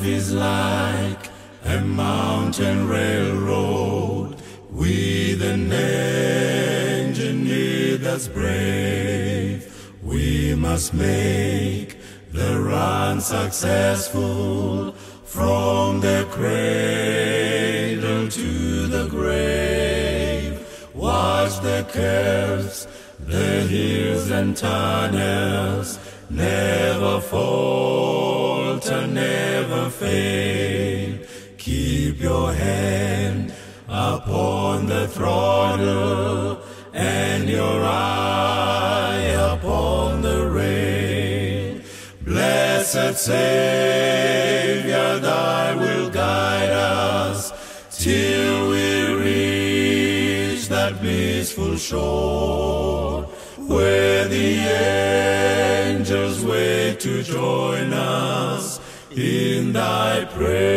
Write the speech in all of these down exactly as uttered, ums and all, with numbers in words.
is like a mountain railroad with an engineer that's brave. We must make the run successful from the cradle to the grave. Watch the curves, the hills and tunnels, never falter, never fail. Keep your hand upon the throttle and your eye upon the rail. Blessed Savior, thy will guide us till we reach that blissful shore, where the angels wait to join us in thy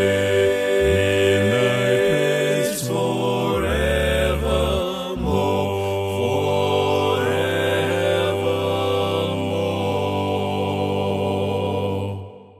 praise forevermore, forevermore.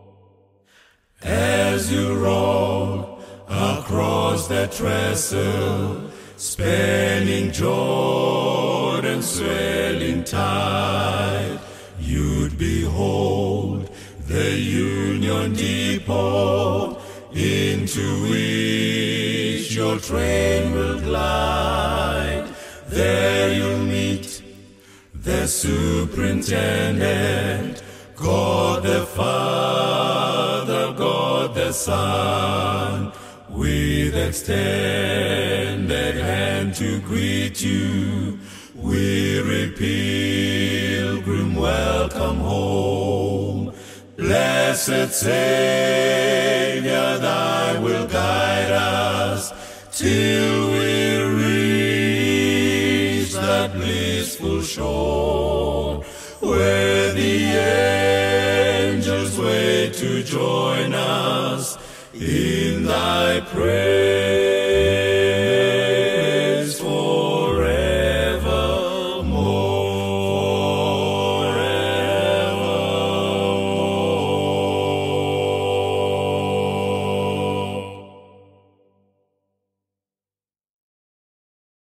As you roll across the trestle, spanning Jordan's swelling tide, you'd behold the Union Depot, into which your train will glide. There you'll meet the superintendent, God the Father, God the Son, with extended hand to greet you. Weary pilgrim, welcome home. Blessed Savior, thy will guide us till we reach that blissful shore, where the angels wait to join us in thy praise.